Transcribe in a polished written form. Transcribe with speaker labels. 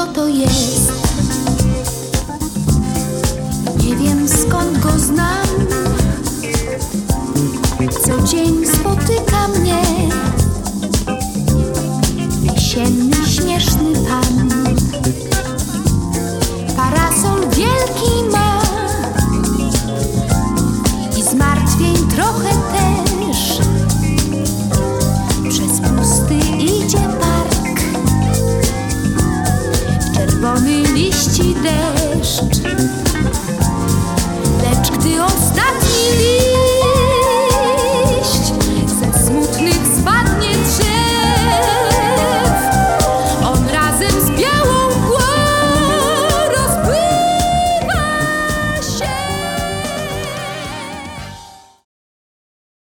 Speaker 1: kto to jest. Nie wiem skąd go znam. Co dzień spotyka mnie jesienny, śmieszny pan.